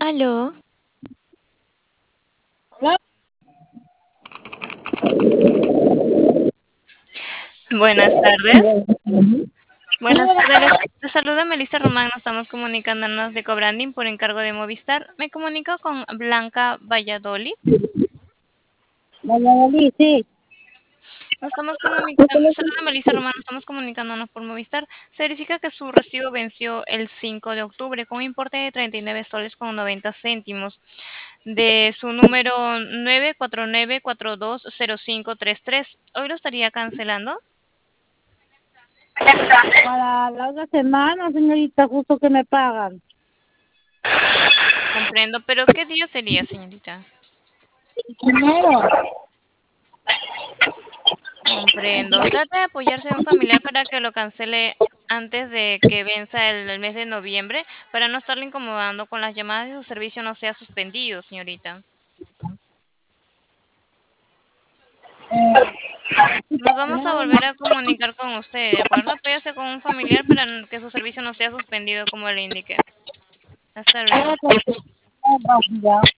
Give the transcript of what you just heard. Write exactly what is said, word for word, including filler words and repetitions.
Aló, Hola. buenas tardes. Buenas tardes, les, les saluda Melissa Román. Nos estamos comunicándonos de Cobranding por encargo de Movistar. Me comunico con Blanca Valladolid. Valladolid, sí. Nos estamos comunicando, les saluda Melissa Román. Nos estamos comunicándonos por Movistar. Se verifica que su recibo venció el cinco de octubre con un importe de treinta y nueve soles con noventa céntimos de su número nueve cuatro nueve cuatro dos cero cinco tres tres. Hoy lo estaría cancelando. Para la otra semana, señorita, justo que me pagan. Comprendo, pero ¿qué día sería, señorita? Primero. Comprendo. Trata de apoyarse de un familiar para que lo cancele antes de que venza el, el mes de noviembre, para no estarle incomodando con las llamadas y su servicio no sea suspendido, señorita. Nos vamos a volver a comunicar con usted, ¿de acuerdo? Apóyase con un familiar para n- que su servicio no sea suspendido, como le indiqué. Hasta luego. Ya.